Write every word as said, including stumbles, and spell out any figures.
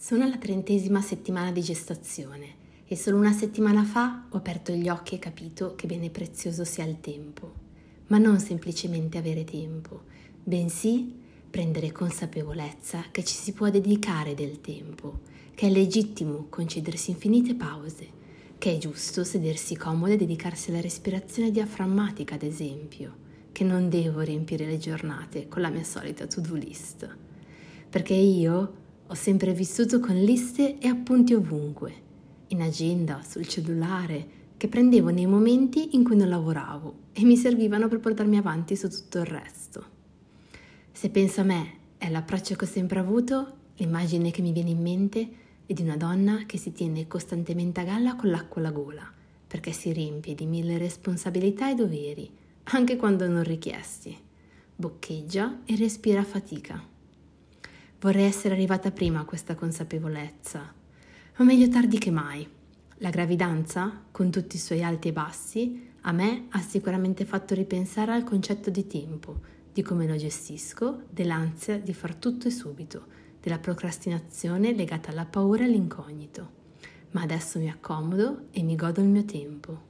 Sono alla trentesima settimana di gestazione e solo una settimana fa ho aperto gli occhi e capito che bene prezioso sia il tempo. Ma non semplicemente avere tempo, bensì prendere consapevolezza che ci si può dedicare del tempo, che è legittimo concedersi infinite pause, che è giusto sedersi comodo e dedicarsi alla respirazione diaframmatica, ad esempio, che non devo riempire le giornate con la mia solita to-do list. Perché io ho sempre vissuto con liste e appunti ovunque, in agenda, sul cellulare, che prendevo nei momenti in cui non lavoravo e mi servivano per portarmi avanti su tutto il resto. Se penso a me e all'approccio che ho sempre avuto, l'immagine che mi viene in mente è di una donna che si tiene costantemente a galla con l'acqua alla gola, perché si riempie di mille responsabilità e doveri, anche quando non richiesti. Boccheggia e respira a fatica. Vorrei essere arrivata prima a questa consapevolezza, ma meglio tardi che mai. La gravidanza, con tutti i suoi alti e bassi, a me ha sicuramente fatto ripensare al concetto di tempo, di come lo gestisco, dell'ansia di far tutto e subito, della procrastinazione legata alla paura e all'incognito. Ma adesso mi accomodo e mi godo il mio tempo.